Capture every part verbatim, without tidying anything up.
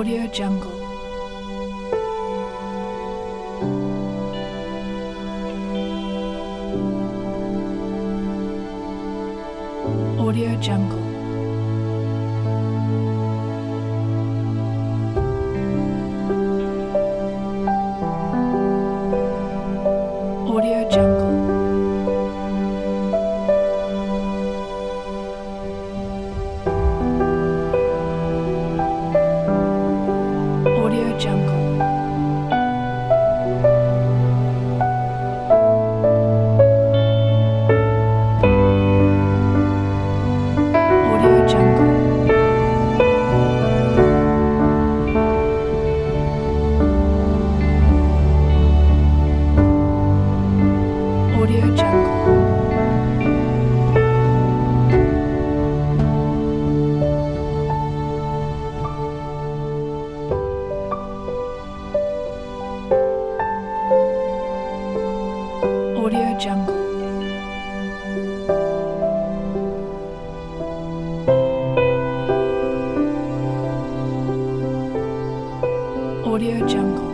Audio Jungle. Audio Jungle. Audio Jungle. Audio Jungle. Audio Jungle. Audio Jungle. Audio Jungle. Audio Jungle.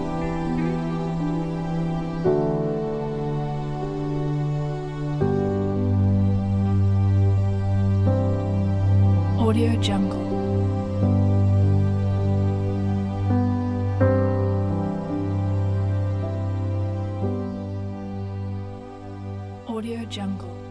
Audio Jungle. Audio Jungle.